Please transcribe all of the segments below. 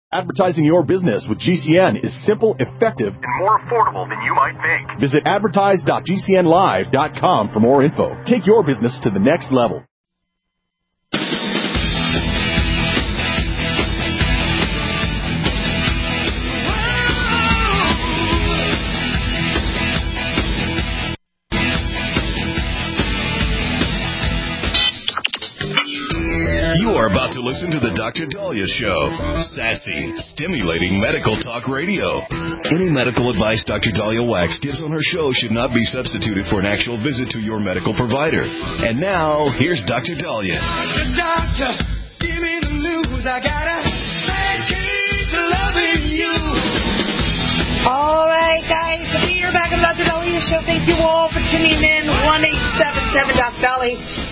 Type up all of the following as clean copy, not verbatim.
Advertising your business with GCN is simple, effective, and more affordable than you might think. Visit advertise.gcnlive.com for more info. Take your business to the next level. You are about to listen to the Dr. Dahlia Show. Sassy, stimulating medical talk radio. Any medical advice Dr. Dahlia Wax gives on her show should not be substituted for an actual visit to your medical provider. And now, here's Dr. Dahlia. The doctor, give me the news. I got a bad case of loving you. All right, guys. We're back on the Dr. Dahlia Show. Thank you all for tuning in. 1-877-Doc-Dali.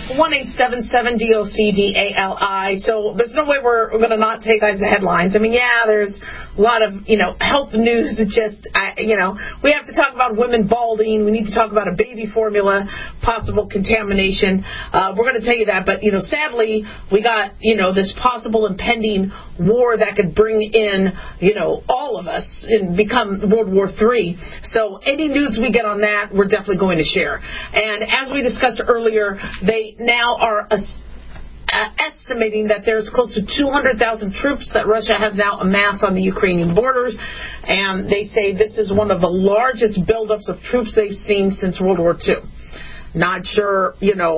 1-877-DOCDALI. So there's no way we're going to not take guys the headlines. I mean, yeah, there's a lot of, health news. It's just, we have to talk about women balding. We need to talk about a baby formula, possible contamination. We're going to tell you that. But, sadly, we got, this possible impending war that could bring in, all of us and become World War III. So any news we get on that, we're definitely going to share. And as we discussed earlier, they now are estimating that there's close to 200,000 troops that Russia has now amassed on the Ukrainian borders, and they say this is one of the largest buildups of troops they've seen since World War II. Not sure,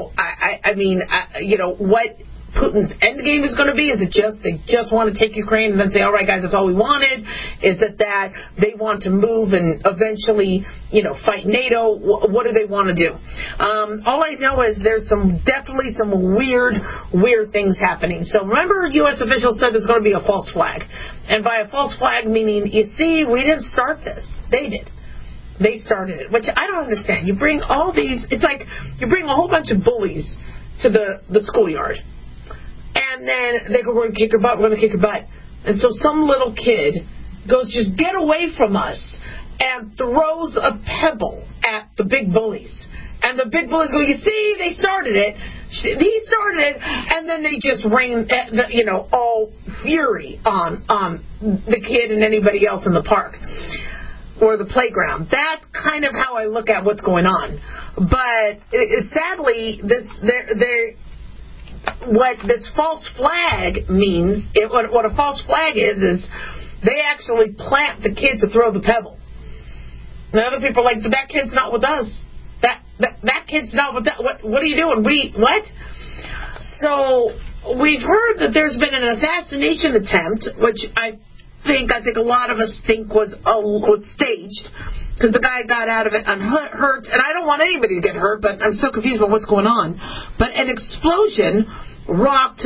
what Putin's end game is going to be. Is it just they just want to take Ukraine and then say, all right, guys, that's all we wanted? Is it that they want to move and eventually, fight NATO? What do they want to do? All I know is there's definitely some weird things happening. So remember, U.S. officials said there's going to be a false flag. And by a false flag, meaning, you see, we didn't start this. They did. They started it, which I don't understand. You bring all these, it's like you bring a whole bunch of bullies to the schoolyard. And then they go, we're going to kick your butt, we're going to kick your butt. And so some little kid goes, just get away from us, and throws a pebble at the big bullies. And the big bullies go, you see, they started it. He started it. And then they just rain, all fury on the kid and anybody else in the park or the playground. That's kind of how I look at what's going on. But sadly, what this false flag means, what a false flag is they actually plant the kid to throw the pebble. And other people are like, but that kid's not with us. That kid's not with that. What are you doing? What? So we've heard that there's been an assassination attempt, which I think a lot of us think was staged, because the guy got out of it unhurt, and I don't want anybody to get hurt, but I'm so confused about what's going on. But an explosion rocked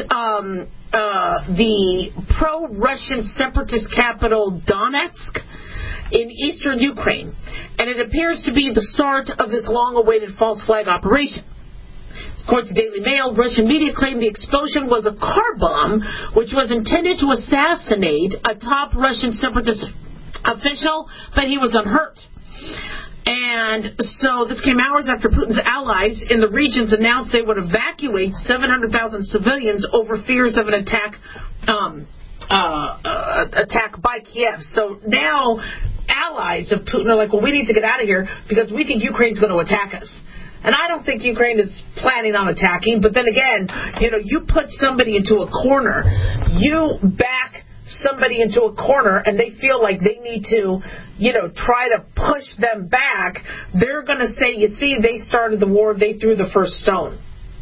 the pro-Russian separatist capital Donetsk in eastern Ukraine, and it appears to be the start of this long-awaited false flag operation. According to Daily Mail, Russian media claimed the explosion was a car bomb, which was intended to assassinate a top Russian separatist official, but he was unhurt. And so this came hours after Putin's allies in the regions announced they would evacuate 700,000 civilians over fears of an attack by Kiev. So now allies of Putin are like, well, we need to get out of here because we think Ukraine's going to attack us. And I don't think Ukraine is planning on attacking. But then again, you put somebody into a corner, you back somebody into a corner, and they feel like they need to, try to push them back. They're going to say, you see, they started the war, they threw the first stone.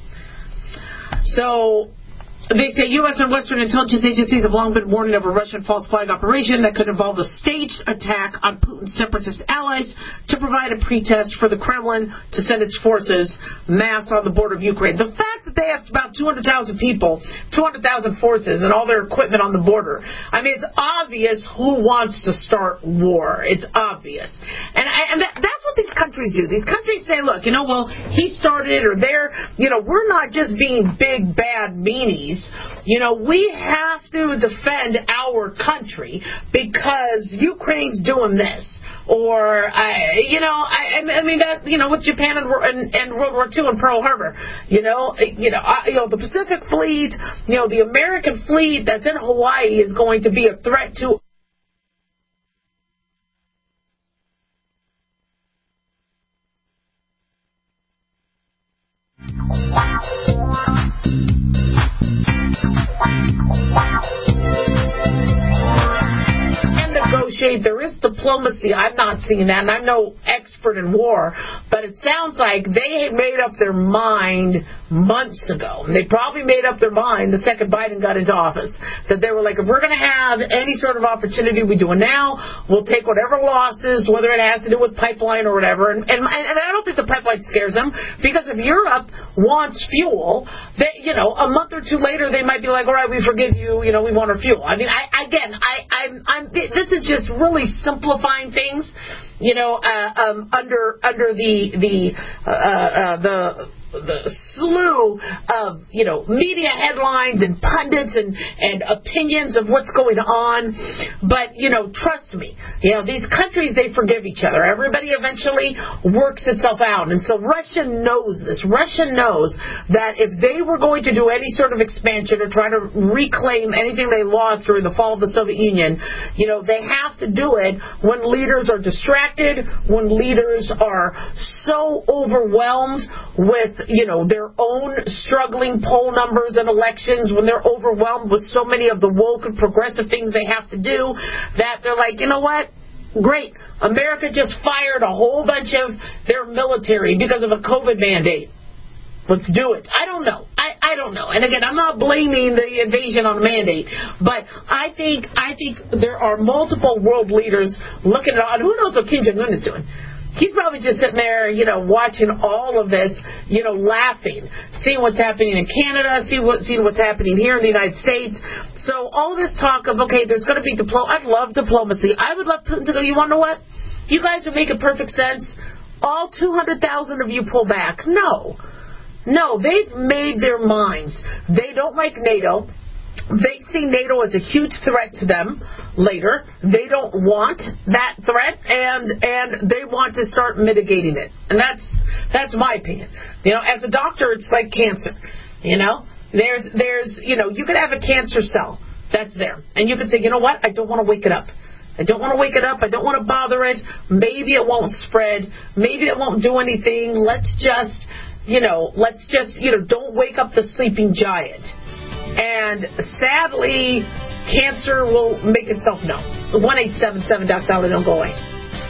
So they say U.S. and Western intelligence agencies have long been warning of a Russian false flag operation that could involve a staged attack on Putin's separatist allies to provide a pretext for the Kremlin to send its forces mass on the border of Ukraine. The fact that they have about 200,000 people, 200,000 forces, and all their equipment on the border, I mean, it's obvious who wants to start war. It's obvious. And that's what these countries do. These countries say, look, he started it, or we're not just being big, bad meanies. We have to defend our country because Ukraine's doing this, or I mean that with Japan and World War II and Pearl Harbor, the Pacific Fleet, the American fleet that's in Hawaii is going to be a threat to. There is diplomacy. I'm not seeing that, and I'm no expert in war, but it sounds like they had made up their mind months ago. And they probably made up their mind the second Biden got into office, that they were like, if we're going to have any sort of opportunity, we do it now. We'll take whatever losses, whether it has to do with pipeline or whatever. And I don't think the pipeline scares them, because if Europe wants fuel, they, a month or two later, they might be like, all right, we forgive you, we want our fuel. I mean, this is just really simplifying things, under the slew of media headlines and pundits and opinions of what's going on. But trust me, these countries, they forgive each other. Everybody eventually works itself out. And so Russia knows this. Russia knows that if they were going to do any sort of expansion or try to reclaim anything they lost during the fall of the Soviet Union, they have to do it when leaders are distracted, when leaders are so overwhelmed with their own struggling poll numbers and elections, when they're overwhelmed with so many of the woke and progressive things they have to do, that they're like, you know what? Great. America just fired a whole bunch of their military because of a COVID mandate. Let's do it. I don't know. I don't know. And again, I'm not blaming the invasion on the mandate, but I think there are multiple world leaders looking at it. Who knows what Kim Jong-un is doing? He's probably just sitting there, watching all of this, laughing, seeing what's happening in Canada, seeing what's happening here in the United States. So all this talk of, okay, there's going to be I'd love diplomacy. I would love Putin to go, you want to know what? You guys are making perfect sense. All 200,000 of you pull back. No, they've made their minds. They don't like NATO. They see NATO as a huge threat to them later. They don't want that threat, and they want to start mitigating it. And that's my opinion. As a doctor, it's like cancer. There's you could have a cancer cell that's there, and you could say, you know what? I don't want to wake it up. I don't want to wake it up. I don't want to bother it. Maybe it won't spread. Maybe it won't do anything. Let's just don't wake up the sleeping giant. And sadly, cancer will make itself known. 1-877-DOC-DOLLAR, don't go away.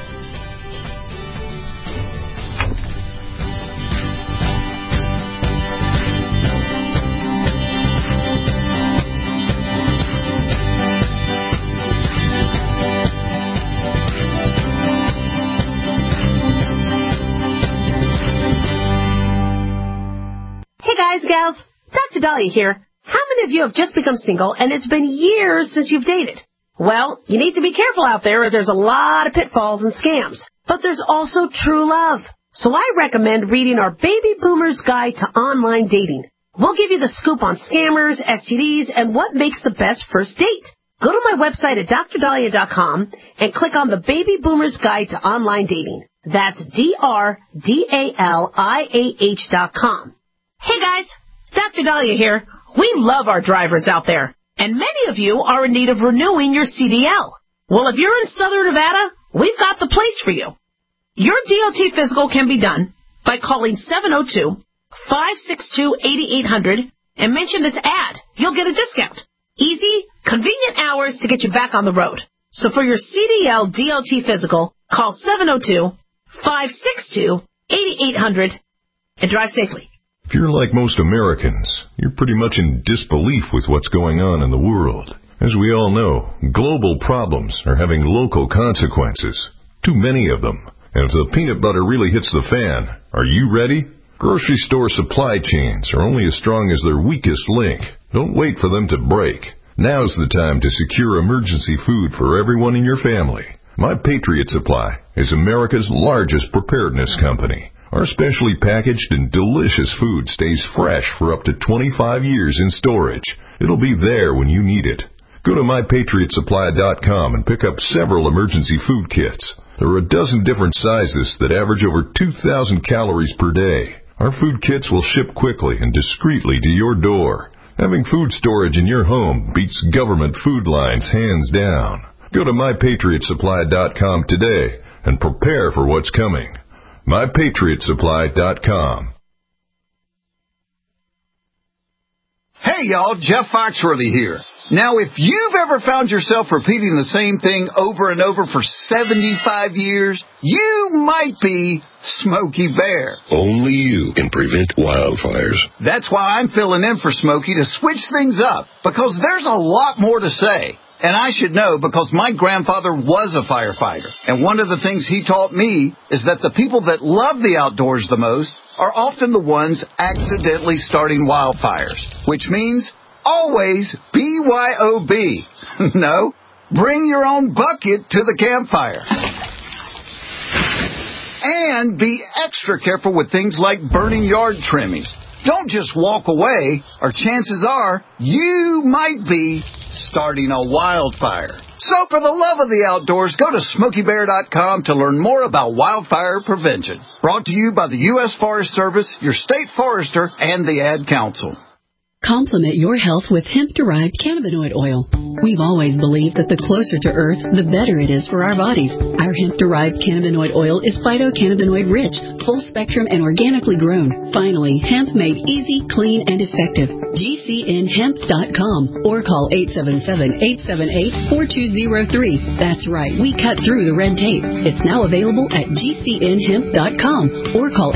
Hey guys, gals, Dr. Dahlia here. How many of you have just become single and it's been years since you've dated? Well, you need to be careful out there, as there's a lot of pitfalls and scams. But there's also true love. So I recommend reading our Baby Boomer's Guide to Online Dating. We'll give you the scoop on scammers, STDs, and what makes the best first date. Go to my website at drdahlia.com and click on the Baby Boomer's Guide to Online Dating. That's DRDALIAH.com. Hey guys, Dr. Dahlia here. We love our drivers out there, and many of you are in need of renewing your CDL. Well, if you're in Southern Nevada, we've got the place for you. Your DOT physical can be done by calling 702-562-8800 and mention this ad. You'll get a discount. Easy, convenient hours to get you back on the road. So for your CDL DOT physical, call 702-562-8800 and drive safely. If you're like most Americans, you're pretty much in disbelief with what's going on in the world. As we all know, global problems are having local consequences. Too many of them. And if the peanut butter really hits the fan, are you ready? Grocery store supply chains are only as strong as their weakest link. Don't wait for them to break. Now's the time to secure emergency food for everyone in your family. My Patriot Supply is America's largest preparedness company. Our specially packaged and delicious food stays fresh for up to 25 years in storage. It'll be there when you need it. Go to MyPatriotSupply.com and pick up several emergency food kits. There are a dozen different sizes that average over 2,000 calories per day. Our food kits will ship quickly and discreetly to your door. Having food storage in your home beats government food lines hands down. Go to MyPatriotSupply.com today and prepare for what's coming. MyPatriotSupply.com. Hey y'all, Jeff Foxworthy here. Now, if you've ever found yourself repeating the same thing over and over for 75 years, you might be Smokey Bear. Only you can prevent wildfires. That's why I'm filling in for Smokey to switch things up, because there's a lot more to say. And I should know because my grandfather was a firefighter. And one of the things he taught me is that the people that love the outdoors the most are often the ones accidentally starting wildfires, which means always BYOB. No, bring your own bucket to the campfire. And be extra careful with things like burning yard trimmings. Don't just walk away, or chances are you might be starting a wildfire. So for the love of the outdoors, go to SmokeyBear.com to learn more about wildfire prevention. Brought to you by the U.S. Forest Service, your state forester, and the Ad Council. Complement your health with hemp-derived cannabinoid oil. We've always believed that the closer to Earth, the better it is for our bodies. Our hemp-derived cannabinoid oil is phytocannabinoid-rich, full-spectrum, and organically grown. Finally, hemp made easy, clean, and effective. GCNHemp.com or call 877-878-4203. That's right, we cut through the red tape. It's now available at GCNHemp.com or call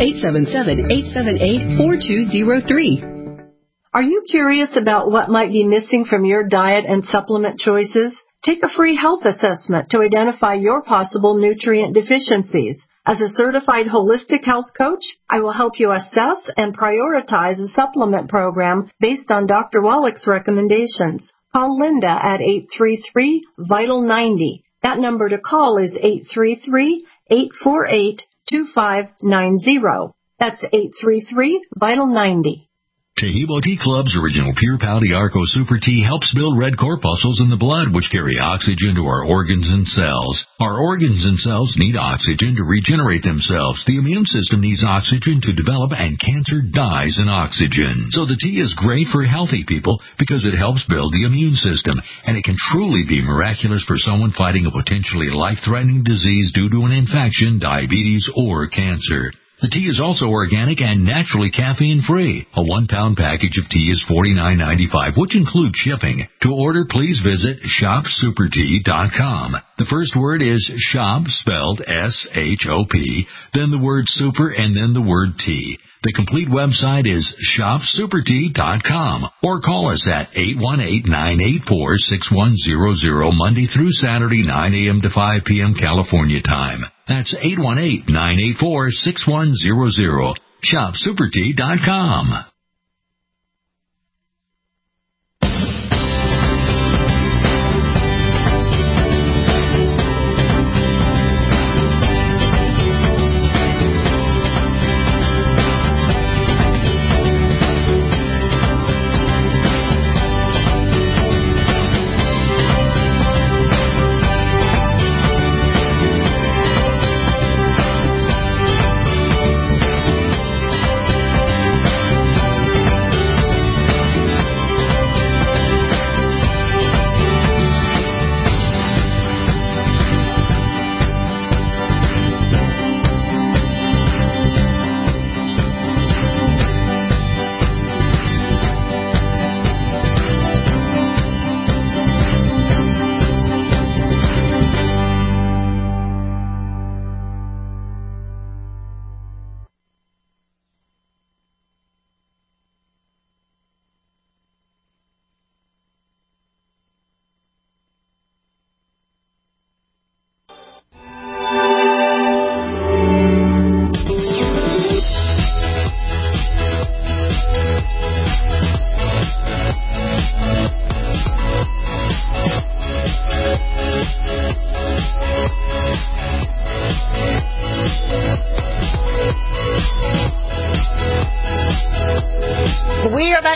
877-878-4203. Are you curious about what might be missing from your diet and supplement choices? Take a free health assessment to identify your possible nutrient deficiencies. As a certified holistic health coach, I will help you assess and prioritize a supplement program based on Dr. Wallach's recommendations. Call Linda at 833-VITAL-90. That number to call is 833-848-2590. That's 833-VITAL-90. Tahibo Tea Club's original Pure Pau D'Arco Super Tea helps build red corpuscles in the blood, which carry oxygen to our organs and cells. Our organs and cells need oxygen to regenerate themselves. The immune system needs oxygen to develop, and cancer dies in oxygen. So the tea is great for healthy people because it helps build the immune system, and it can truly be miraculous for someone fighting a potentially life-threatening disease due to an infection, diabetes, or cancer. The tea is also organic and naturally caffeine-free. A 1-pound package of tea is $49.95, which includes shipping. To order, please visit ShopSuperTea.com. The first word is shop, spelled S-H-O-P, then the word super, and then the word tea. The complete website is ShopSuperTea.com, or call us at 818-984-6100, Monday through Saturday, 9 a.m. to 5 p.m. California time. That's 818-984-6100. ShopSuperTea.com.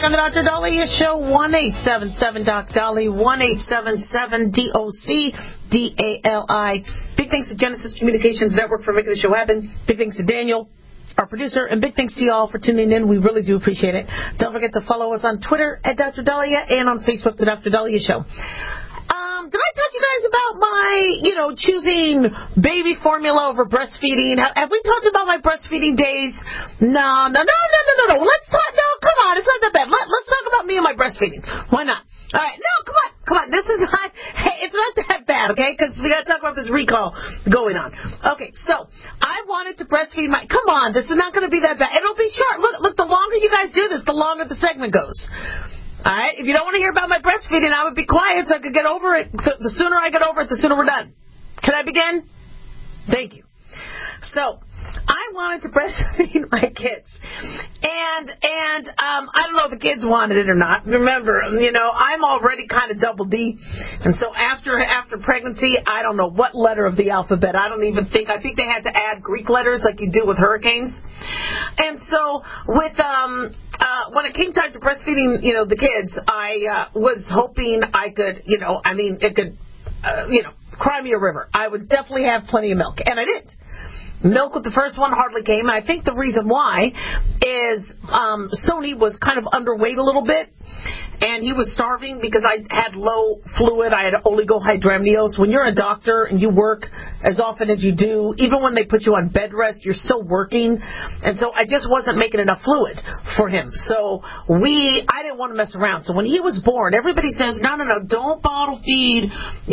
on the Dr. Dahlia Show, 1-877-DOC-DALI, 1-877-DOC-DALI. Big thanks to Genesis Communications Network for making the show happen. Big thanks to Daniel, our producer, and big thanks to you all for tuning in. We really do appreciate it. Don't forget to follow us on Twitter at Dr. Dahlia and on Facebook, The Dr. Dahlia Show. Did I talk to you guys about my, choosing baby formula over breastfeeding? Have we talked about my breastfeeding days? No. Let's talk. No, come on. It's not that bad. Let's talk about me and my breastfeeding. Why not? All right. No, come on. This is not. Hey, it's not that bad, okay? Because we got to talk about this recall going on. Okay. So I wanted to breastfeed my. Come on. This is not going to be that bad. It'll be short. Look. The longer you guys do this, the longer the segment goes. All right? If you don't want to hear about my breastfeeding, I would be quiet so I could get over it. The sooner I get over it, the sooner we're done. Can I begin? Thank you. So, I wanted to breastfeed my kids. And I don't know if the kids wanted it or not. Remember, I'm already kind of double D. And so after pregnancy, I don't know what letter of the alphabet. I think they had to add Greek letters like you do with hurricanes. And so with when it came time to breastfeeding, the kids, I was hoping I could, it could, cry me a river. I would definitely have plenty of milk. And I did. Milk with the first one hardly came, and I think the reason why is Sony was kind of underweight a little bit, and he was starving because I had low fluid. I had oligohydramnios. When you're a doctor and you work as often as you do, even when they put you on bed rest, you're still working, and so I just wasn't making enough fluid for him. So I didn't want to mess around. So when he was born, everybody says, no, don't bottle feed.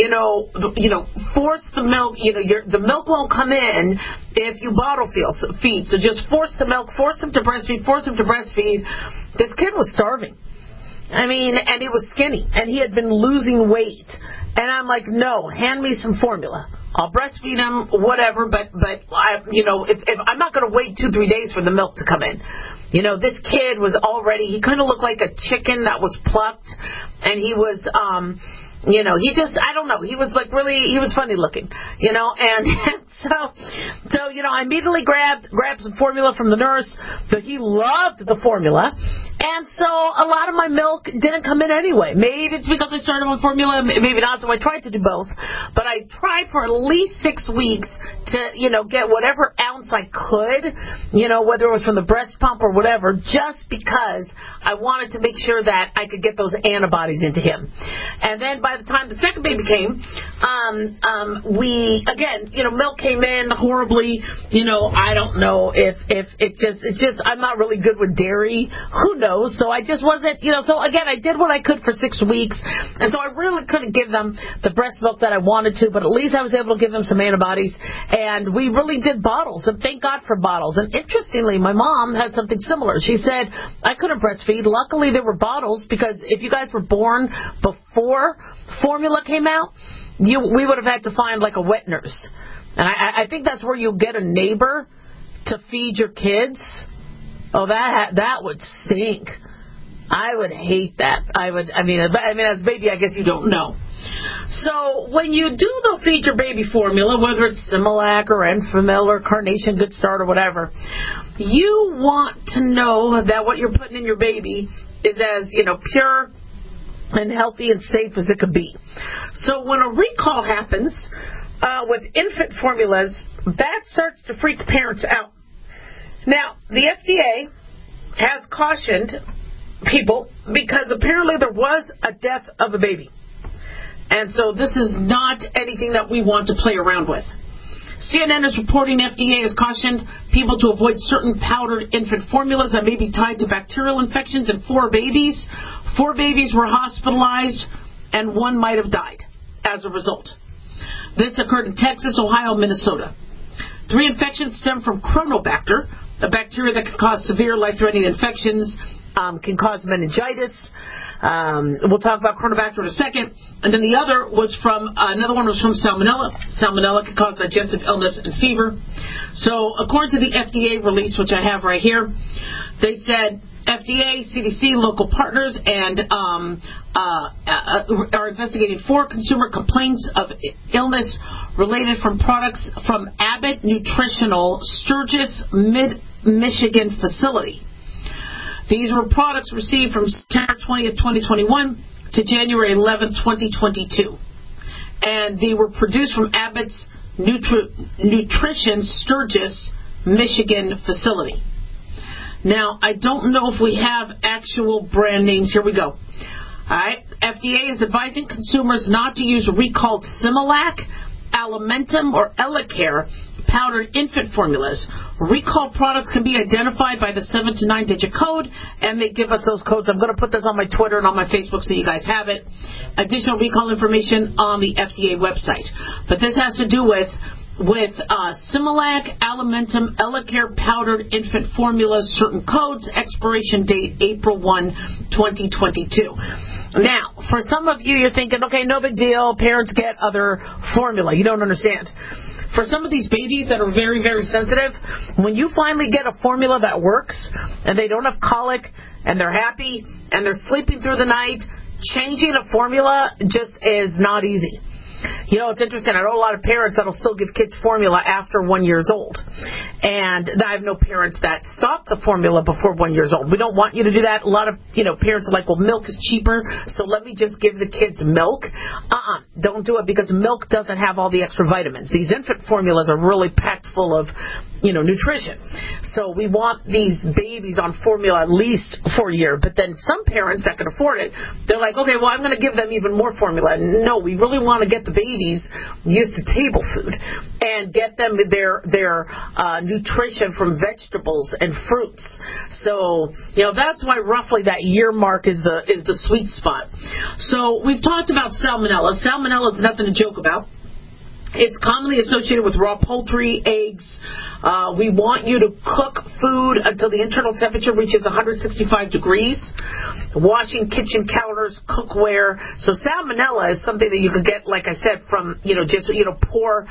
Force the milk. The milk won't come in if you bottle feed. So just force the milk, force him to breastfeed. This kid was starving. And he was skinny, and he had been losing weight. And I'm like, no, hand me some formula. I'll breastfeed him, whatever, but if I'm not going to wait 2-3 days for the milk to come in. This kid was he kind of looked like a chicken that was plucked, and he was, I don't know, he was he was funny looking, and so, I immediately grabbed some formula from the nurse. He loved the formula, and so a lot of my milk didn't come in anyway. Maybe it's because I started on formula, maybe not, so I tried to do both, but I tried for at least 6 weeks to, get whatever ounce I could, whether it was from the breast pump or whatever, just because I wanted to make sure that I could get those antibodies into him. And then by the time the second baby came, milk came in horribly. I don't know if it's just I'm not really good with dairy. Who knows? So I just wasn't, so again, I did what I could for 6 weeks. And so I really couldn't give them the breast milk that I wanted to, but at least I was able to give them some antibodies. And we really did bottles, and thank God for bottles. And interestingly, my mom had something similar. She said, I couldn't breastfeed. Luckily, there were bottles, because if you guys were born before formula came out, we would have had to find like a wet nurse. And I think that's where you'll get a neighbor to feed your kids. Oh, that would stink. I would hate that. As a baby, I guess you don't know. So when you do the feed your baby formula, whether it's Similac or Enfamil or Carnation Good Start or whatever, you want to know that what you're putting in your baby is as, pure and healthy and safe as it could be. So when a recall happens with infant formulas, that starts to freak parents out. Now, the FDA has cautioned people because apparently there was a death of a baby. And so this is not anything that we want to play around with. CNN is reporting FDA has cautioned people to avoid certain powdered infant formulas that may be tied to bacterial infections in 4 babies. 4 babies were hospitalized, and 1 might have died as a result. This occurred in Texas, Ohio, Minnesota. 3 infections stem from Chronobacter, a bacteria that can cause severe life-threatening infections, can cause meningitis. We'll talk about Chronobacter in a second. And then another one was from Salmonella. Salmonella can cause digestive illness and fever. So according to the FDA release, which I have right here, they said FDA, CDC, local partners, and are investigating 4 consumer complaints of illness related from products from Abbott Nutritional Sturgis, Mid-Michigan facility. These were products received from September 20th, 2021 to January 11th, 2022. And they were produced from Abbott's Nutrition Sturgis, Michigan facility. Now, I don't know if we have actual brand names. Here we go. All right. FDA is advising consumers not to use recalled Similac, Alimentum, or Elecare powdered infant formulas. Recalled products can be identified by the 7 to 9 digit code, and they give us those codes. I'm going to put this on my Twitter and on my Facebook so you guys have it. Additional recall information on the FDA website. But this has to do with Similac, Alimentum, Elecare powdered infant formulas, certain codes, expiration date April 1, 2022. Now, for some of you, you're thinking, okay, no big deal, parents get other formula. You don't understand. For some of these babies that are very, very sensitive, when you finally get a formula that works and they don't have colic and they're happy and they're sleeping through the night, changing a formula just is not easy. You know, it's interesting. I know a lot of parents that'll still give kids formula after 1 year old. And I have no parents that stop the formula before 1 year old. We don't want you to do that. A lot of, parents are like, well, milk is cheaper, so let me just give the kids milk. Don't do it, because milk doesn't have all the extra vitamins. These infant formulas are really packed full of, nutrition. So we want these babies on formula at least for a year. But then some parents that can afford it, they're like, okay, well, I'm going to give them even more formula. No, we really want to get the babies used to table food and get them their nutrition from vegetables and fruits. So, that's why roughly that year mark is the sweet spot. So we've talked about salmonella. Salmonella is nothing to joke about. It's commonly associated with raw poultry, eggs. We want you to cook food until the internal temperature reaches 165 degrees. Washing kitchen counters, cookware. So salmonella is something that you can get, like I said, from poor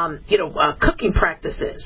cooking practices.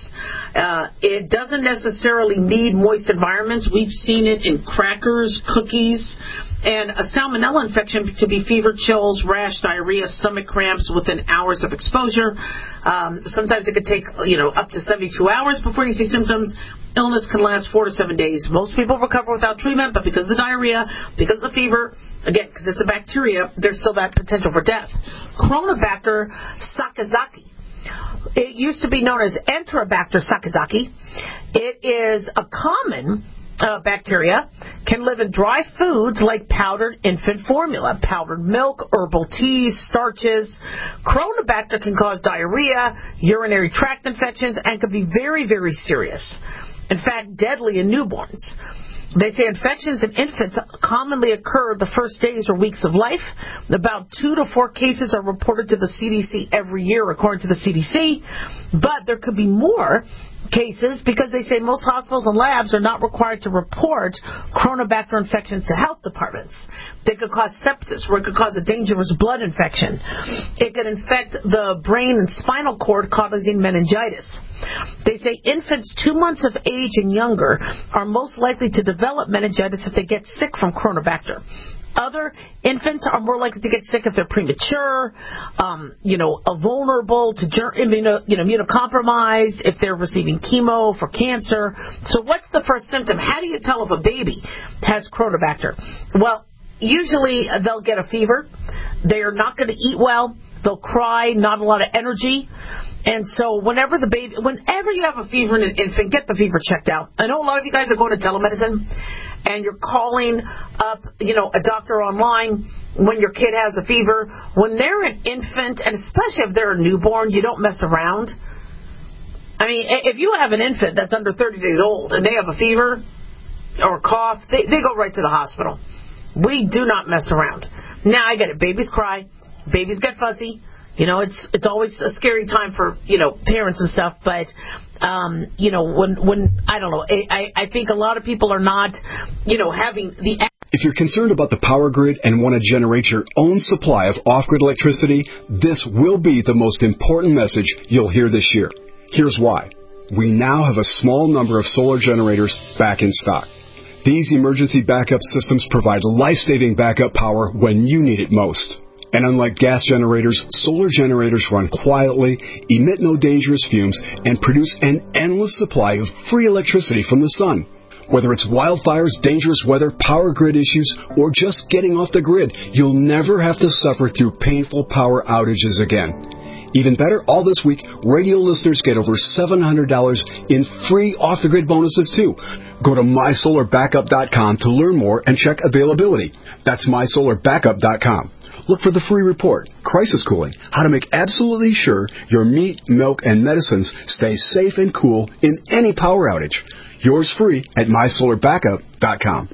It doesn't necessarily need moist environments. We've seen it in crackers, cookies. And a salmonella infection could be fever, chills, rash, diarrhea, stomach cramps within hours of exposure. Sometimes it could take, up to 72 hours before you see symptoms. Illness can last 4 to 7 days. Most people recover without treatment, but because of the diarrhea, because of the fever, again, because it's a bacteria, there's still that potential for death. Chronobacter sakazaki. It used to be known as Enterobacter sakazaki. It is a common bacteria, can live in dry foods like powdered infant formula, powdered milk, herbal teas, starches. Chronobacter can cause diarrhea, urinary tract infections, and can be very, very serious. In fact, deadly in newborns. They say infections in infants commonly occur the first days or weeks of life. About 2 to 4 cases are reported to the CDC every year, according to the CDC. But there could be more cases because they say most hospitals and labs are not required to report Chronobacter infections to health departments. They could cause sepsis, or it could cause a dangerous blood infection. It could infect the brain and spinal cord, causing meningitis. They say infants 2 months of age and younger are most likely to develop meningitis if they get sick from Chronobacter. Other infants are more likely to get sick if they're premature, vulnerable to immunocompromised, if they're receiving chemo for cancer. So what's the first symptom? How do you tell if a baby has Chronobacter? Well, usually they'll get a fever. They are not going to eat well. They'll cry, not a lot of energy. And so whenever you have a fever in an infant, get the fever checked out. I know a lot of you guys are going to telemedicine, and you're calling up, a doctor online when your kid has a fever. When they're an infant, and especially if they're a newborn, you don't mess around. I mean, if you have an infant that's under 30 days old and they have a fever or cough, they go right to the hospital. We do not mess around. Now, I get it. Babies cry. Babies get fuzzy. It's always a scary time for, parents and stuff, but, when I don't know, I think a lot of people are not, having the... If you're concerned about the power grid and want to generate your own supply of off-grid electricity, this will be the most important message you'll hear this year. Here's why. We now have a small number of solar generators back in stock. These emergency backup systems provide life-saving backup power when you need it most. And unlike gas generators, solar generators run quietly, emit no dangerous fumes, and produce an endless supply of free electricity from the sun. Whether it's wildfires, dangerous weather, power grid issues, or just getting off the grid, you'll never have to suffer through painful power outages again. Even better, all this week, radio listeners get over $700 in free off-the-grid bonuses, too. Go to MySolarBackup.com to learn more and check availability. That's MySolarBackup.com. Look for the free report, Crisis Cooling, how to make absolutely sure your meat, milk, and medicines stay safe and cool in any power outage. Yours free at MySolarBackup.com.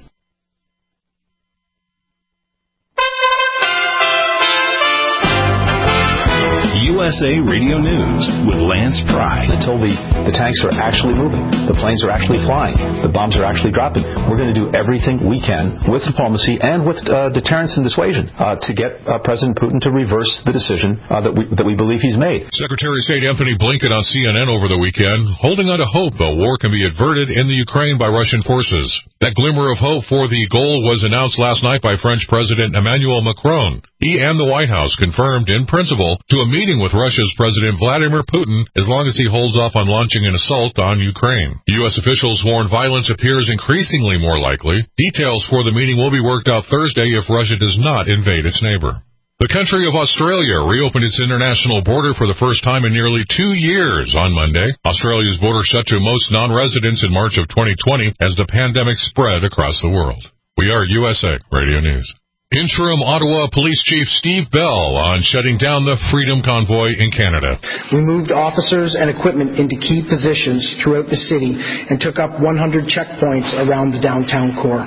USA Radio News with Lance Pry. Until the tanks are actually moving, the planes are actually flying, the bombs are actually dropping, we're going to do everything we can with diplomacy and with deterrence and dissuasion to get President Putin to reverse the decision that we believe he's made. Secretary of State Anthony Blinken on CNN over the weekend, holding out a hope a war can be averted in the Ukraine by Russian forces. That glimmer of hope for the goal was announced last night by French President Emmanuel Macron. He and the White House confirmed in principle to a meeting with Russia's President Vladimir Putin as long as he holds off on launching an assault on Ukraine. U.S. officials warn violence appears increasingly more likely. Details for the meeting will be worked out Thursday if Russia does not invade its neighbor. The country of Australia reopened its international border for the first time in nearly 2 years on Monday. Australia's border shut to most non-residents in March of 2020 as the pandemic spread across the world. We are USA Radio News. Interim Ottawa Police Chief Steve Bell on shutting down the Freedom Convoy in Canada. We moved officers and equipment into key positions throughout the city and took up 100 checkpoints around the downtown core.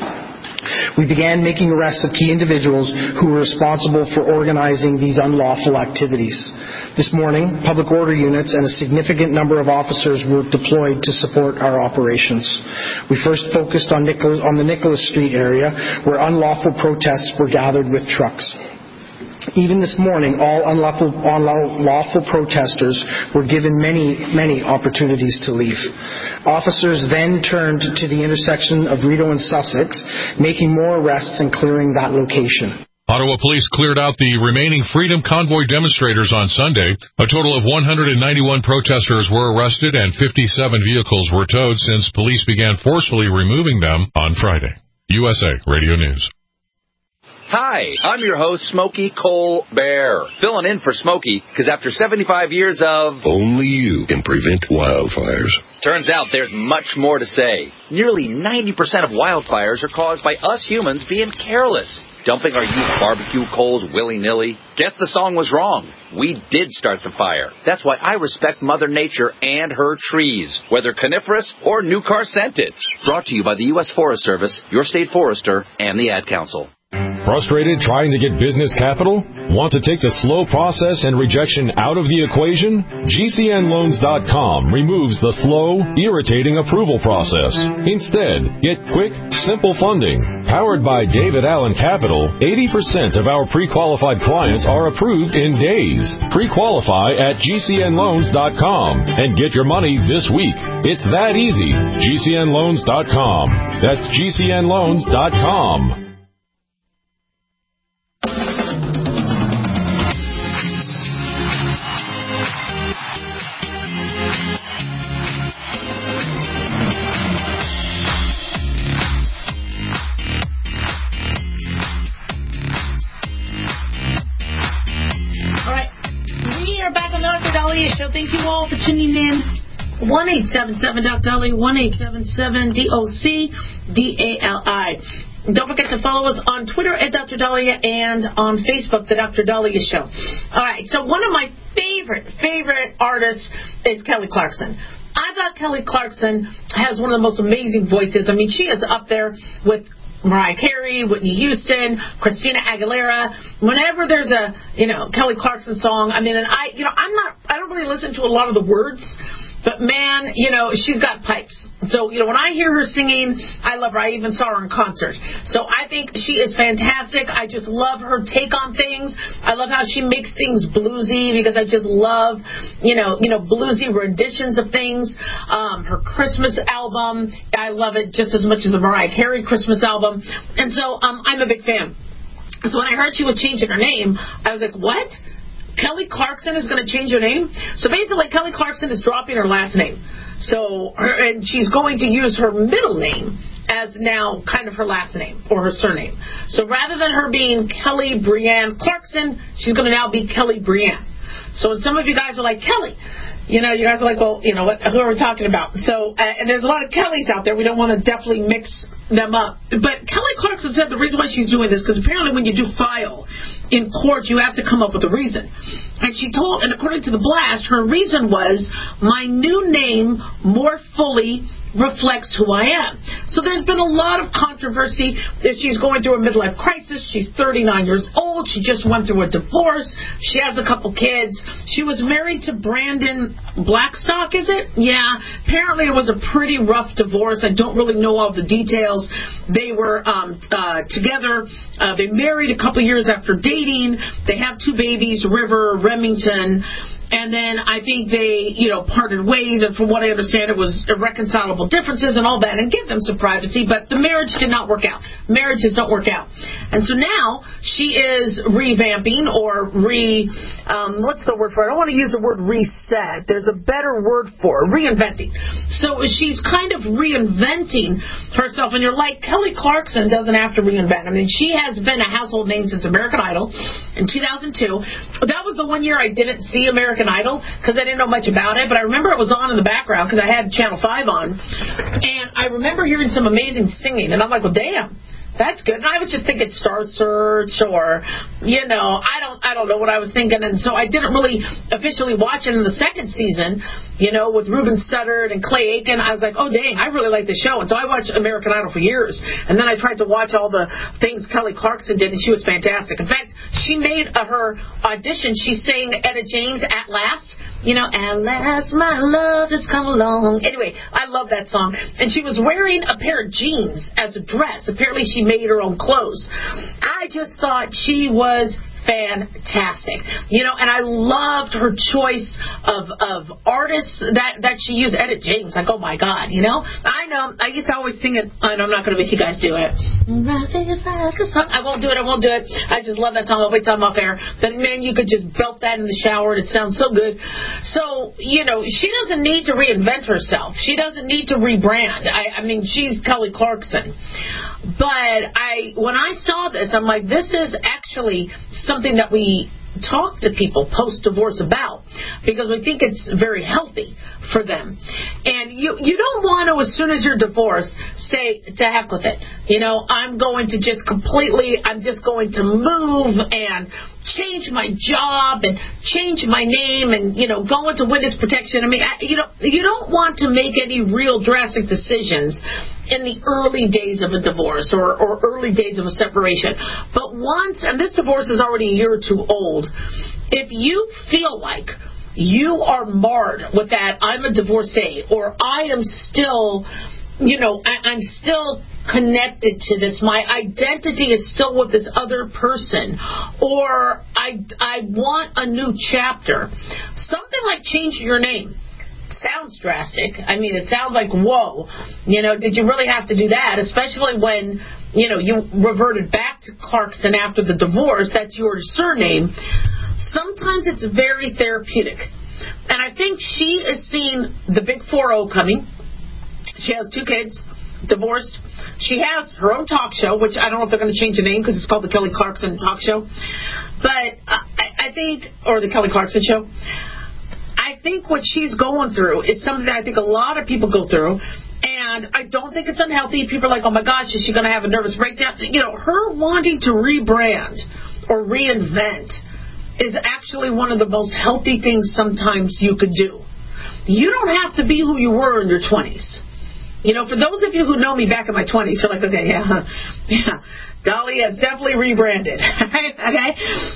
We began making arrests of key individuals who were responsible for organizing these unlawful activities. This morning, public order units and a significant number of officers were deployed to support our operations. We first focused on the Nicholas Street area, where unlawful protests were gathered with trucks. Even this morning, all unlawful protesters were given many opportunities to leave. Officers then turned to the intersection of Rideau and Sussex, making more arrests and clearing that location. Ottawa police cleared out the remaining Freedom Convoy demonstrators on Sunday. A total of 191 protesters were arrested and 57 vehicles were towed since police began forcefully removing them on Friday. USA Radio News. Hi, I'm your host, Smokey Colbert, filling in for Smokey, because after 75 years of... Only you can prevent wildfires. Turns out there's much more to say. Nearly 90% of wildfires are caused by us humans being careless, dumping our used barbecue coals willy-nilly. Guess the song was wrong. We did start the fire. That's why I respect Mother Nature and her trees, whether coniferous or new car scented. Brought to you by the U.S. Forest Service, your state forester, and the Ad Council. Frustrated trying to get business capital? Want to take the slow process and rejection out of the equation? GCNLoans.com removes the slow, irritating approval process. Instead, get quick, simple funding. Powered by David Allen Capital, 80% of our pre-qualified clients are approved in days. Pre-qualify at GCNLoans.com and get your money this week. It's that easy. GCNLoans.com. That's GCNLoans.com. Show. Thank you all for tuning in. 1-877-DOC-DALI, 1-877-DOC-DALI. Don't forget to follow us on Twitter at Dr. Dahlia and on Facebook, The Dr. Dahlia Show. All right, so one of my favorite artists is Kelly Clarkson. I thought Kelly Clarkson has one of the most amazing voices. I mean, she is up there with Mariah Carey, Whitney Houston, Christina Aguilera. Whenever there's a, Kelly Clarkson song, I mean, and I don't really listen to a lot of the words, but man, she's got pipes. So, when I hear her singing, I love her. I even saw her in concert. So I think she is fantastic. I just love her take on things. I love how she makes things bluesy because I just love, bluesy renditions of things. Her Christmas album, I love it just as much as the Mariah Carey Christmas album. And so I'm a big fan. So when I heard she was changing her name, I was like, what? Kelly Clarkson is going to change her name? So basically, Kelly Clarkson is dropping her last name. So, and she's going to use her middle name as now kind of her last name or her surname. So rather than her being Kelly Brianne Clarkson, she's going to now be Kelly Brianne. So some of you guys are like, Kelly, you guys are like, well, what? Who are we talking about? So, and there's a lot of Kellys out there. We don't want to definitely mix them up. But Kelly Clarkson said the reason why she's doing this, because apparently when you do file in court, you have to come up with a reason. And she told, and according to the blast, her reason was, my new name more fully reflects who I am. So there's been a lot of controversy that she's going through a midlife crisis. She's 39 years old. She just went through a divorce. She has a couple kids. She was married to Brandon Blackstock, is it? Yeah. Apparently it was a pretty rough divorce. I don't really know all the details. They were together. They married a couple years after dating. They have 2 babies, River, Remington. And then I think they, parted ways, and from what I understand, it was irreconcilable differences and all that, and gave them some privacy, but the marriage did not work out. Marriages don't work out. And so now she is revamping or what's the word for it? I don't want to use the word reset. There's a better word for it, reinventing. So she's kind of reinventing herself, and you're like, Kelly Clarkson doesn't have to reinvent. I mean, she has been a household name since American Idol in 2002. That was the one year I didn't see American Idol because I didn't know much about it, but I remember it was on in the background because I had Channel 5 on, and I remember hearing some amazing singing, and I'm like, well, damn, that's good. And I was just thinking Star Search or, I don't know what I was thinking, and so I didn't really officially watch it in the second season, with Ruben Studdard and Clay Aiken. I was like, oh, dang, I really like the show, and so I watched American Idol for years, and then I tried to watch all the things Kelly Clarkson did, and she was fantastic. In fact, she made her audition, she sang Etta James, At Last. At last my love has come along. Anyway, I love that song. And she was wearing a pair of jeans as a dress. Apparently she made her own clothes. I just thought she was fantastic. And I loved her choice of artists that she used. Etta James, like, oh my God, I know. I used to always sing it, and I'm not going to make you guys do it. I won't do it. I just love that song. I'll wait till I'm off air. But man, you could just belt that in the shower, and it sounds so good. So, she doesn't need to reinvent herself. She doesn't need to rebrand. I mean, she's Kelly Clarkson. But when I saw this, I'm like, this is actually something that we talk to people post-divorce about, because we think it's very healthy for them. And you don't want to, as soon as you're divorced, say, to heck with it. I'm just going to move and change my job and change my name and, go into witness protection. I mean, you don't want to make any real drastic decisions in the early days of a divorce or early days of a separation. But once, and this divorce is already a year or two old, if you feel like you are marred with that, I'm a divorcee, or I am still, I'm still connected to this, my identity is still with this other person, or I want a new chapter, something like changing your name sounds drastic. I mean, it sounds like, whoa, did you really have to do that? Especially when, you reverted back to Clarkson after the divorce. That's your surname. Sometimes it's very therapeutic. And I think she is seeing the big 4-0 coming. She has 2 kids, divorced. She has her own talk show, which I don't know if they're going to change the name because it's called the Kelly Clarkson Talk Show. But I think, or the Kelly Clarkson Show. I think what she's going through is something that I think a lot of people go through, and I don't think it's unhealthy. People are like, oh my gosh, is she going to have a nervous breakdown? Her wanting to rebrand or reinvent is actually one of the most healthy things sometimes you could do. You don't have to be who you were in your 20s. For those of you who know me back in my 20s, you're like, okay, yeah. Dolly has definitely rebranded. Okay?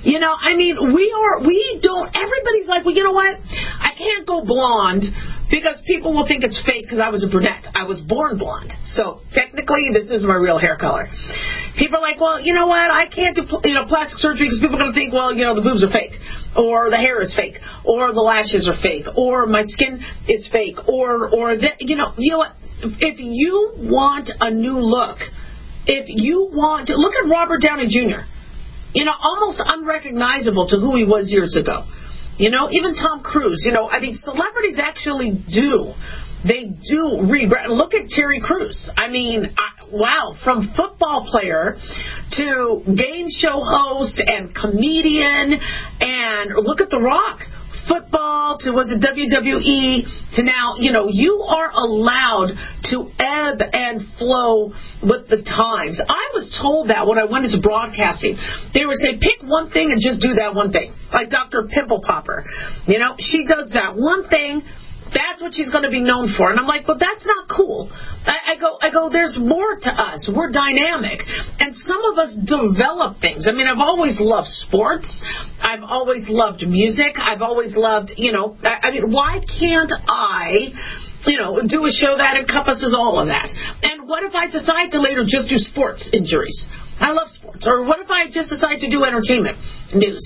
Everybody's like, well, you know what? I can't go blonde because people will think it's fake because I was a brunette. I was born blonde. So technically, this is my real hair color. People are like, well, you know what? I can't do plastic surgery because people are going to think, well, the boobs are fake, or the hair is fake, or the lashes are fake, or my skin is fake, or you know what? If you want a new look, if you want to look at Robert Downey Jr., almost unrecognizable to who he was years ago. Even Tom Cruise. Celebrities actually do They do rebrand. Look at Terry Crews. I mean, wow, from football player to game show host and comedian, and look at The Rock. Football to was it WWE to now, you are allowed to ebb and flow with the times. I was told that when I went into broadcasting. They would say, pick one thing and just do that one thing. Like Dr. Pimple Popper. She does that one thing. That's what she's going to be known for. And I'm like, but that's not cool. I go, there's more to us. We're dynamic. And some of us develop things. I mean, I've always loved sports. I've always loved music. I've always loved, why can't I, do a show that encompasses all of that? And what if I decide to later just do sports injuries? I love sports. Or what if I just decide to do entertainment news,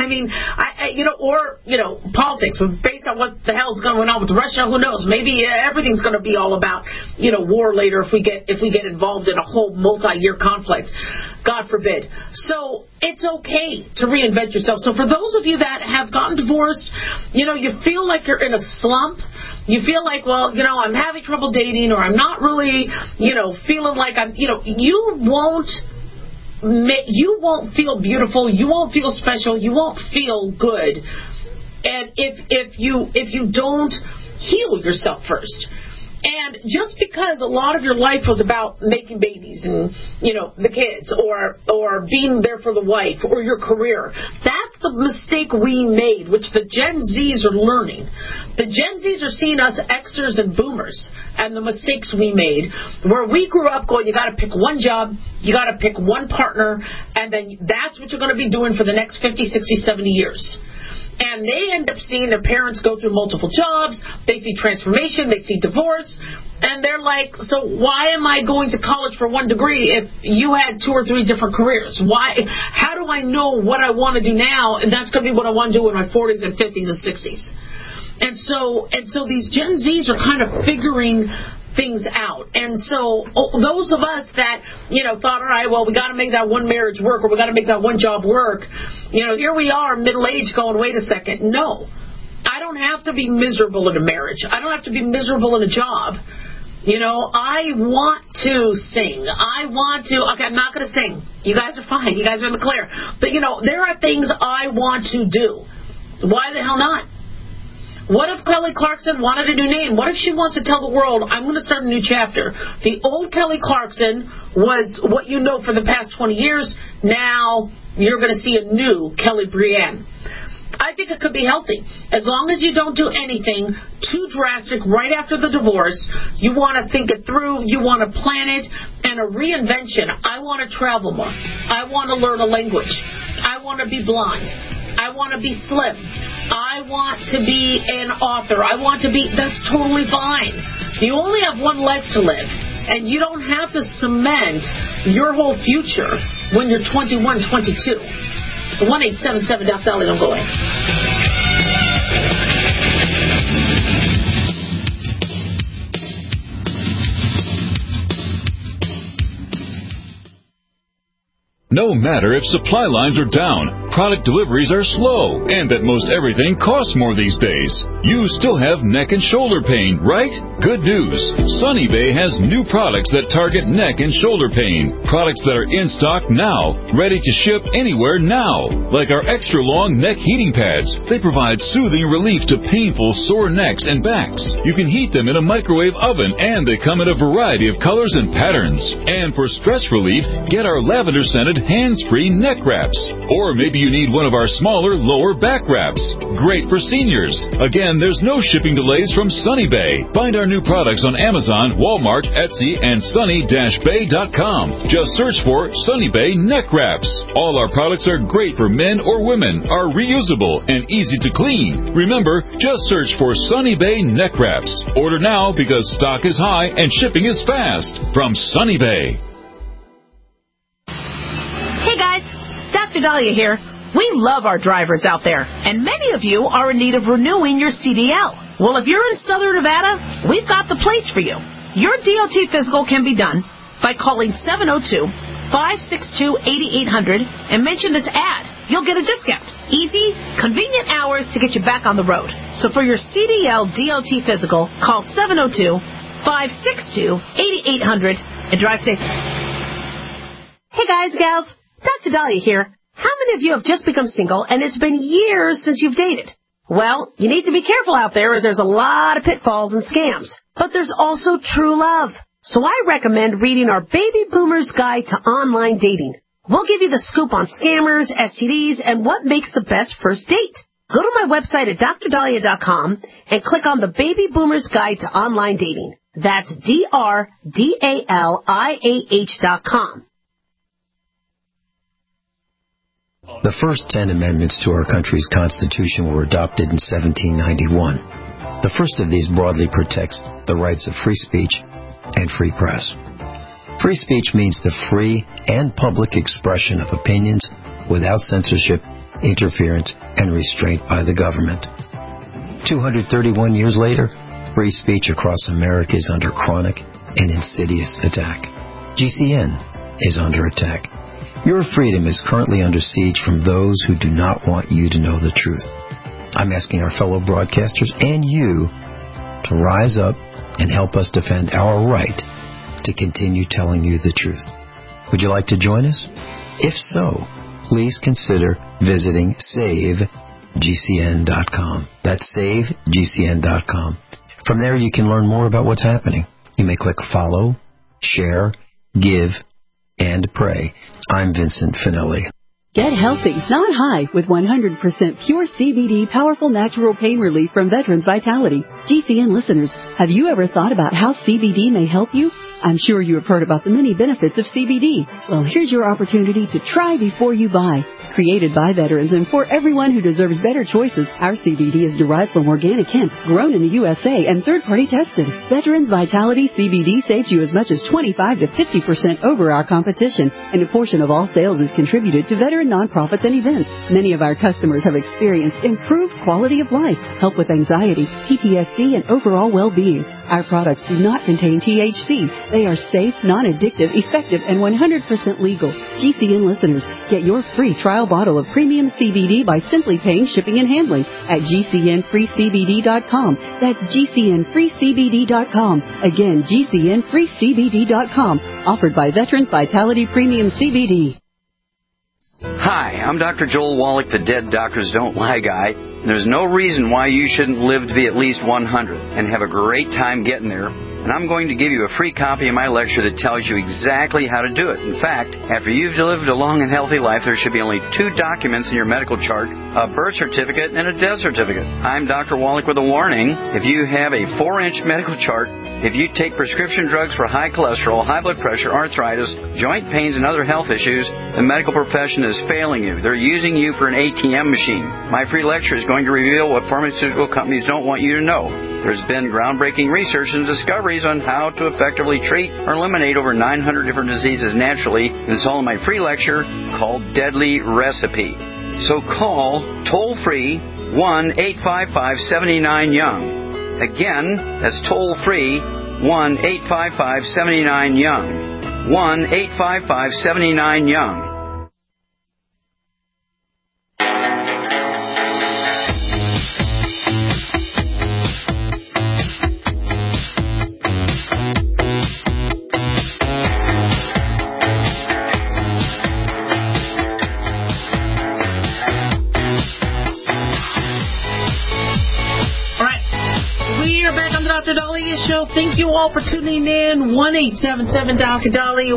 or politics based on what the hell's going on with Russia? Who knows? Maybe everything's going to be all about, war later if we get involved in a whole multi-year conflict. God forbid. So it's okay to reinvent yourself. So for those of you that have gotten divorced, you feel like you're in a slump. You feel like, well, I'm having trouble dating, or I'm not really, feeling like I'm, you won't feel beautiful, you won't feel special, you won't feel good, and if you don't heal yourself first. And just because a lot of your life was about making babies and the kids or being there for the wife or your career, that's the mistake we made, which the Gen Zs are learning. The Gen Zs are seeing us Xers and Boomers and the mistakes we made, where we grew up going, you got to pick one job, you got to pick one partner, and then that's what you're going to be doing for the next 50, 60, 70 years. And they end up seeing their parents go through multiple jobs. They see transformation. They see divorce. And they're like, so why am I going to college for one degree if you had 2 or 3 different careers? Why? How do I know what I want to do now? And that's going to be what I want to do in my 40s and 50s and 60s. And so these Gen Zs are kind of figuring things out. And so those of us that, thought, all right, well, we got to make that one marriage work, or we got to make that one job work, here we are, middle-aged, going, wait a second. No, I don't have to be miserable in a marriage. I don't have to be miserable in a job. I want to sing. Okay, I'm not going to sing. You guys are fine. You guys are in the clear. But, there are things I want to do. Why the hell not? What if Kelly Clarkson wanted a new name? What if she wants to tell the world, I'm going to start a new chapter? The old Kelly Clarkson was what you know for the past 20 years. Now you're going to see a new Kelly Brienne. I think it could be healthy. As long as you don't do anything too drastic right after the divorce, you want to think it through, you want to plan it, and a reinvention. I want to travel more. I want to learn a language. I want to be blonde. I want to be slim. I want to be an author. That's totally fine. You only have one life to live, and you don't have to cement your whole future when you're 21, 22. 1-877-DOC-DOLLY, don't go away. No matter if supply lines are down, product deliveries are slow, and that most everything costs more these days, you still have neck and shoulder pain, right? Good news. Sunny Bay has new products that target neck and shoulder pain. Products that are in stock now, ready to ship anywhere now. Like our extra long neck heating pads. They provide soothing relief to painful sore necks and backs. You can heat them in a microwave oven, and they come in a variety of colors and patterns. And for stress relief, get our lavender scented hands-free neck wraps. Or maybe you need one of our smaller lower back wraps. Great for seniors. Again, there's no shipping delays from Sunny Bay. Find our new products on Amazon, Walmart, Etsy, and sunny-bay.com. Just search for Sunny Bay neck wraps. All our products are great for men or women, are reusable, and easy to clean. Remember, just search for Sunny Bay neck wraps. Order now because stock is high and shipping is fast. From Sunny Bay. Hey guys, Dr. Dahlia here. We love our drivers out there, and many of you are in need of renewing your CDL. Well, if you're in Southern Nevada, we've got the place for you. Your DOT physical can be done by calling 702-562-8800 and mention this ad. you'll get a discount. Easy, convenient hours to get you back on the road. So for your CDL DOT physical, call 702-562-8800 and drive safe. Hey guys, gals, Dr. Dahlia here. How many of you have just become single and it's been years since you've dated? Well, you need to be careful out there as there's a lot of pitfalls and scams. But there's also true love. So I recommend reading our Baby Boomer's Guide to Online Dating. We'll give you the scoop on scammers, STDs, and what makes the best first date. Go to my website at drdahlia.com and click on the Baby Boomer's Guide to Online Dating. That's DRDALIAH.com. The first 10 amendments to our country's Constitution were adopted in 1791. The first of these broadly protects the rights of free speech and free press. Free speech means the free and public expression of opinions without censorship, interference, and restraint by the government. 231 years later, free speech across America is under chronic and insidious attack. GCN is under attack. Your freedom is currently under siege from those who do not want you to know the truth. I'm asking our fellow broadcasters and you to rise up and help us defend our right to continue telling you the truth. Would you like to join us? If so, please consider visiting SaveGCN.com. That's SaveGCN.com. From there, you can learn more about what's happening. You may click follow, share, give, and pray. I'm Vincent Finelli. Get healthy, not high, with 100% pure CBD powerful natural pain relief from Veterans Vitality. GCN listeners, have you ever thought about how CBD may help you? I'm sure you have heard about the many benefits of CBD. Well, here's your opportunity to try before you buy. Created by veterans and for everyone who deserves better choices, our CBD is derived from organic hemp, grown in the USA, and third-party tested. Veterans Vitality CBD saves you as much as 25 to 50% over our competition, and a portion of all sales is contributed to veteran nonprofits and events. Many of our customers have experienced improved quality of life, help with anxiety, PTSD, and overall well-being. Our products do not contain THC. They are safe, non-addictive, effective, and 100% legal. GCN listeners, get your free trial bottle of premium CBD by simply paying shipping and handling at GCNFreeCBD.com. That's GCNFreeCBD.com. Again, GCNFreeCBD.com. Offered by Veterans Vitality Premium CBD. Hi, I'm Dr. Joel Wallach, the Dead Doctors Don't Lie guy. There's no reason why you shouldn't live to be at least 100 and have a great time getting there. And I'm going to give you a free copy of my lecture that tells you exactly how to do it. In fact, after you've lived a long and healthy life, there should be only 2 documents in your medical chart, a birth certificate and a death certificate. I'm Dr. Wallach with a warning. If you have a 4-inch medical chart, if you take prescription drugs for high cholesterol, high blood pressure, arthritis, joint pains, and other health issues, the medical profession is failing you. They're using you for an ATM machine. My free lecture is going to reveal what pharmaceutical companies don't want you to know. There's been groundbreaking research and discoveries on how to effectively treat or eliminate over 900 different diseases naturally. And it's all in my free lecture called Deadly Recipe. So call toll-free 1-855-79-YOUNG. Again, that's toll-free 1-855-79-YOUNG. 1-855-79-YOUNG. Dr. Dahlia Show. Thank you all for tuning in. 1-877 Dr. Dahlia,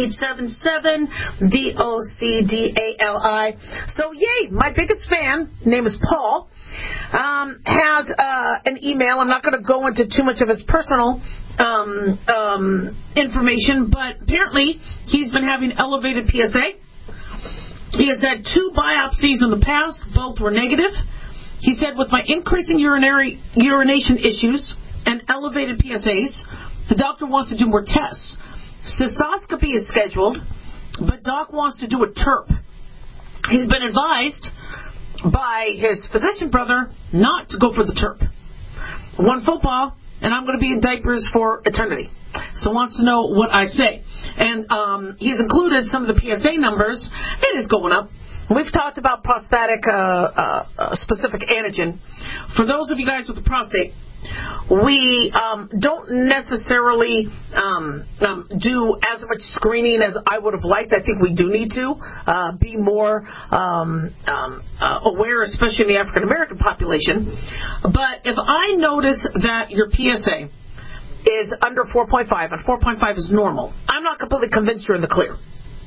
1-877-DOCDALI. So, yay, my biggest fan, name is Paul, has an email. I'm not going to go into too much of his personal information, but apparently he's been having elevated PSA. He has had 2 biopsies in the past. Both were negative. He said, with my increasing urination issues and elevated PSAs, the doctor wants to do more tests. Cystoscopy is scheduled, but doc wants to do a TURP. He's been advised by his physician brother not to go for the TURP. One football, and I'm going to be in diapers for eternity. So wants to know what I say. And he's included some of the PSA numbers. It is going up. We've talked about prostatic specific antigen. For those of you guys with the prostate, we don't necessarily do as much screening as I would have liked. I think we do need to be more aware, especially in the African American population. But if I notice that your PSA is under 4.5, and 4.5 is normal, I'm not completely convinced you're in the clear.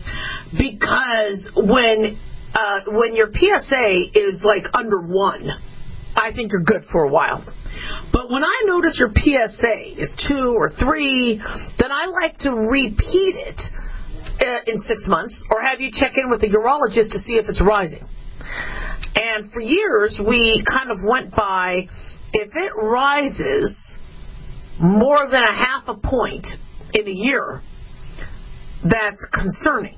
Because when your PSA is like under 1, I think you're good for a while. But when I notice your PSA is 2 or 3, then I like to repeat it in 6 months, or have you check in with the urologist to see if it's rising. And for years, we kind of went by, if it rises more than a half a point in a year, that's concerning.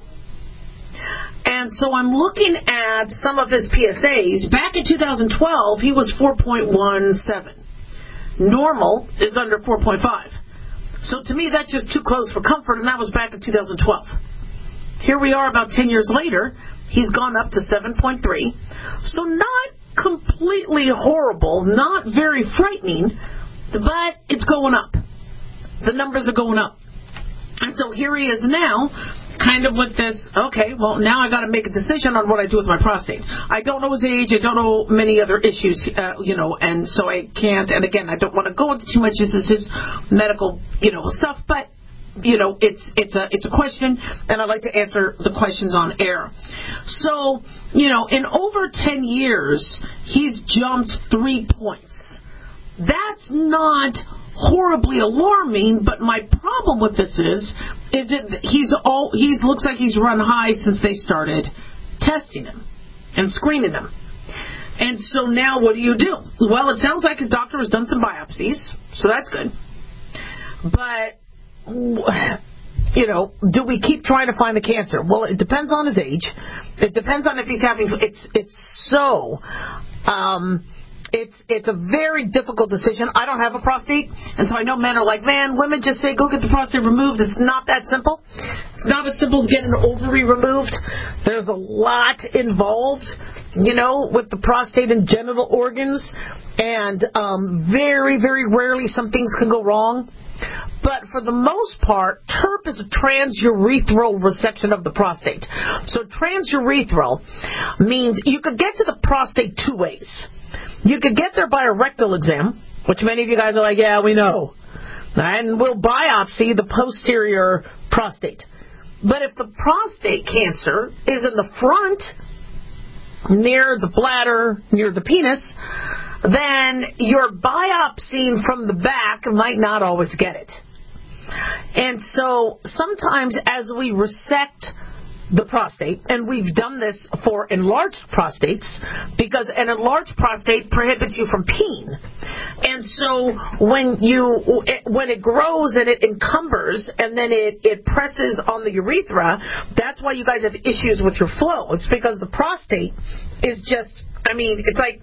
And so I'm looking at some of his PSAs. Back in 2012, he was 4.17. Normal is under 4.5. So to me, that's just too close for comfort, and that was back in 2012. Here we are about 10 years later. He's gone up to 7.3. So not completely horrible, not very frightening, but it's going up. The numbers are going up. And so here he is now, kind of with this, okay, well, now I got to make a decision on what I do with my prostate. I don't know his age. I don't know many other issues, and so I can't. And again, I don't want to go into too much. This is his medical, stuff, but it's a question, and I'd like to answer the questions on air. So, in over 10 years, he's jumped 3 points. That's not horribly alarming, but my problem with this is that he's looks like he's run high since they started testing him and screening him. And so now what do? Well, it sounds like his doctor has done some biopsies, so that's good. But do we keep trying to find the cancer? Well, it depends on his age. It depends on if he's having. It's a very difficult decision. I don't have a prostate, and so I know men are like, man, women just say, go get the prostate removed. It's not that simple. It's not as simple as getting an ovary removed. There's a lot involved, with the prostate and genital organs, and very, very rarely some things can go wrong. But for the most part, TURP is a transurethral resection of the prostate. So transurethral means you could get to the prostate 2 ways. You could get there by a rectal exam, which many of you guys are like, yeah, we know. And we'll biopsy the posterior prostate. But if the prostate cancer is in the front, near the bladder, near the penis, then your biopsying from the back might not always get it. And so sometimes as we resect the prostate, and we've done this for enlarged prostates, because an enlarged prostate prohibits you from peeing. And so when it grows and it encumbers and then it presses on the urethra, that's why you guys have issues with your flow. It's because the prostate is just, it's like,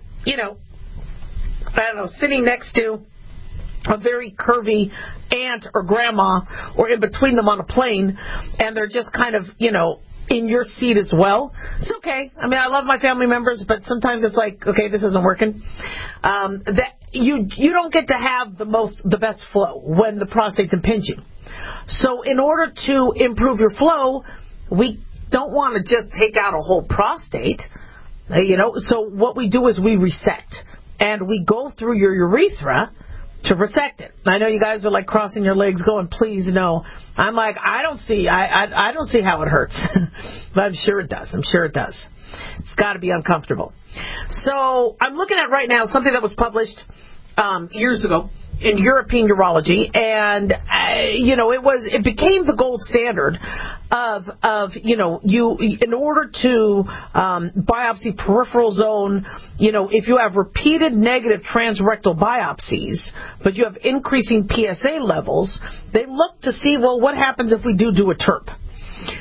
sitting next to a very curvy aunt or grandma, or in between them on a plane, and they're just kind of, in your seat as well. It's okay. I love my family members, but sometimes it's like, okay, this isn't working. That you don't get to have the best flow when the prostate's impinging. So in order to improve your flow, we don't want to just take out a whole prostate. So what we do is we resect, and we go through your urethra to resect it. I know you guys are like crossing your legs going, please no. I'm like, I don't see how it hurts. But I'm sure it does. It's got to be uncomfortable. So I'm looking at right now something that was published years ago in European Urology, and it became the gold standard of you in order to biopsy peripheral zone, if you have repeated negative transrectal biopsies but you have increasing PSA levels, they look to see, well, what happens if we do a TURP.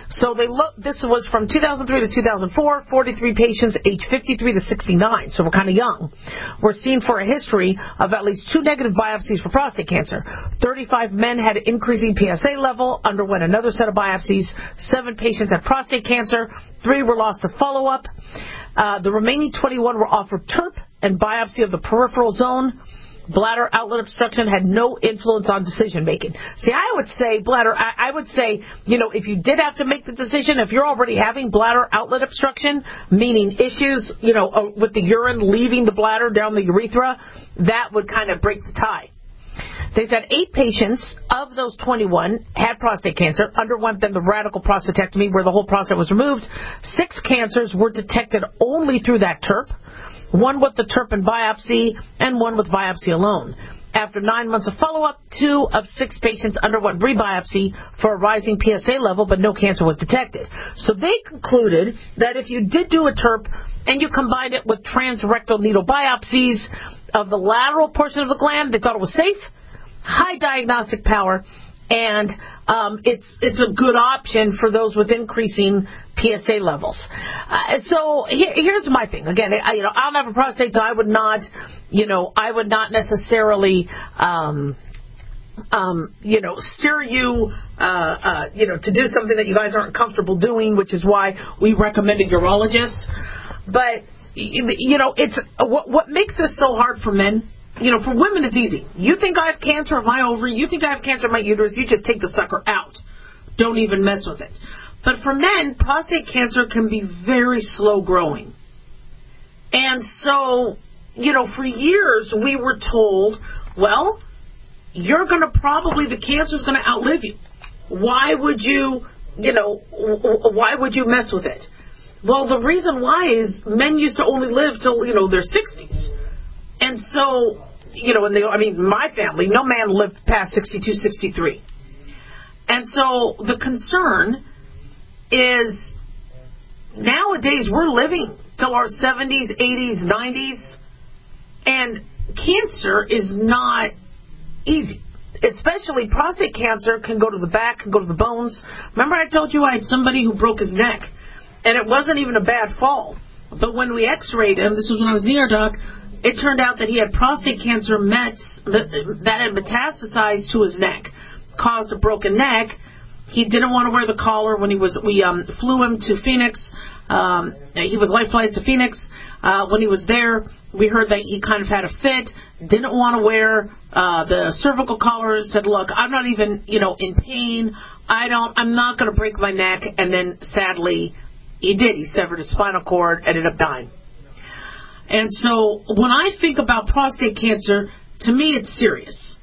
So this was from 2003 to 2004, 43 patients aged 53 to 69, so we're kind of young, were seen for a history of at least 2 negative biopsies for prostate cancer. 35 men had an increasing PSA level, underwent another set of biopsies. 7 patients had prostate cancer. 3 were lost to follow-up. The remaining 21 were offered TURP and biopsy of the peripheral zone. Bladder outlet obstruction had no influence on decision making. See, I would say if you did have to make the decision, if you're already having bladder outlet obstruction, meaning issues, with the urine leaving the bladder down the urethra, that would kind of break the tie. They said 8 patients of those 21 had prostate cancer, underwent then the radical prostatectomy where the whole prostate was removed. 6 cancers were detected only through that TURP. 1 with the TURP and biopsy, and 1 with biopsy alone. After 9 months of follow-up, 2 of 6 patients underwent rebiopsy for a rising PSA level, but no cancer was detected. So they concluded that if you did do a TURP and you combined it with transrectal needle biopsies of the lateral portion of the gland, they thought it was safe, high diagnostic power, and it's a good option for those with increasing PSA levels. So here's my thing. Again, I don't have a prostate, so I would not necessarily, steer you, to do something that you guys aren't comfortable doing, which is why we recommend a urologist. But it's what makes this so hard for men. For women, it's easy. You think I have cancer in my ovary, you think I have cancer in my uterus, you just take the sucker out. Don't even mess with it. But for men, prostate cancer can be very slow growing. And so, for years we were told, well, the cancer's going to outlive you. Why would you mess with it? Well, the reason why is men used to only live till, their 60s. And so, my family, no man lived past 62, 63. And so the concern is nowadays we're living till our 70s, 80s, 90s, and cancer is not easy. Especially prostate cancer can go to the back, can go to the bones. Remember I told you I had somebody who broke his neck, and it wasn't even a bad fall. But when we x-rayed him, this was when I was the ER doc, it turned out that he had prostate cancer that had metastasized to his neck, caused a broken neck. He didn't want to wear the collar when we flew him to Phoenix. He was life flight to Phoenix. When he was there, we heard that he kind of had a fit, didn't want to wear the cervical collar, said, look, I'm not even, in pain. I'm not going to break my neck. And then sadly, he did. He severed his spinal cord, ended up dying. And so when I think about prostate cancer, to me it's serious.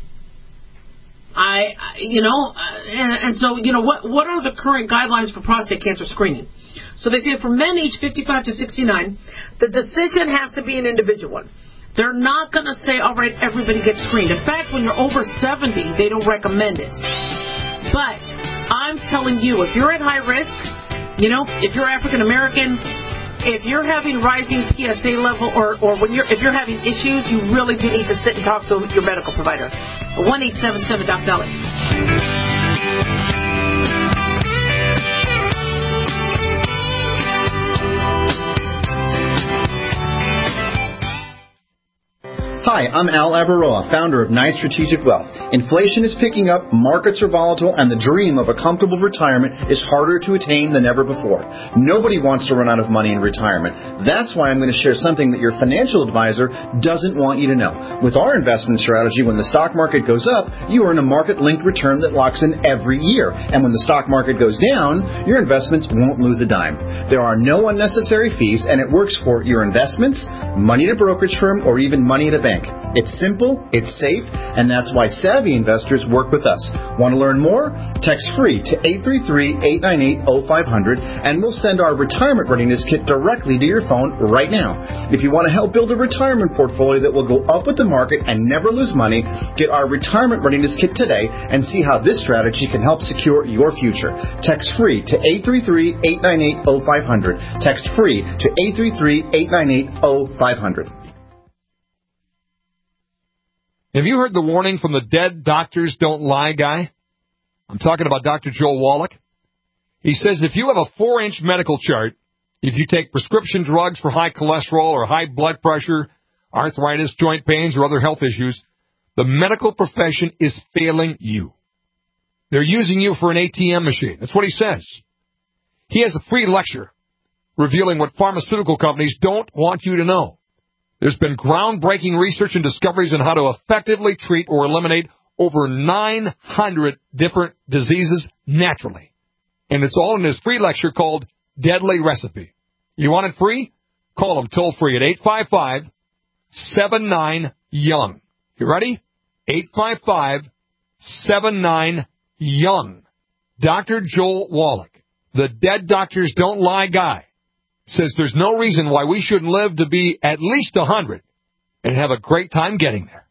What are the current guidelines for prostate cancer screening? So they say for men aged 55 to 69, the decision has to be an individual one. They're not going to say, all right, everybody gets screened. In fact, when you're over 70, they don't recommend it. But I'm telling you, if you're at high risk, if you're African American, if you're having rising PSA level or if you're having issues, you really do need to sit and talk to your medical provider. 1-877-DOC-DOLLY. Hi, I'm Al Avaroa, founder of Knight Strategic Wealth. Inflation is picking up, markets are volatile, and the dream of a comfortable retirement is harder to attain than ever before. Nobody wants to run out of money in retirement. That's why I'm going to share something that your financial advisor doesn't want you to know. With our investment strategy, when the stock market goes up, you earn a market-linked return that locks in every year. And when the stock market goes down, your investments won't lose a dime. There are no unnecessary fees, and it works for your investments, money at a brokerage firm, or even money at a bank. It's simple, it's safe, and that's why savvy investors work with us. Want to learn more? Text free to 833-898-0500, and we'll send our retirement readiness kit directly to your phone right now. If you want to help build a retirement portfolio that will go up with the market and never lose money, get our retirement readiness kit today and see how this strategy can help secure your future. Text free to 833-898-0500. Text free to 833-898-0500. Have you heard the warning from the Dead Doctors Don't Lie guy? I'm talking about Dr. Joel Wallach. He says if you have a 4-inch medical chart, if you take prescription drugs for high cholesterol or high blood pressure, arthritis, joint pains, or other health issues, the medical profession is failing you. They're using you for an ATM machine. That's what he says. He has a free lecture revealing what pharmaceutical companies don't want you to know. There's been groundbreaking research and discoveries on how to effectively treat or eliminate over 900 different diseases naturally. And it's all in his free lecture called Deadly Recipe. You want it free? Call him toll free at 855-79-YOUNG. You ready? 855-79-YOUNG. Dr. Joel Wallach, the Dead Doctors Don't Lie guy, says there's no reason why we shouldn't live to be at least 100 and have a great time getting there.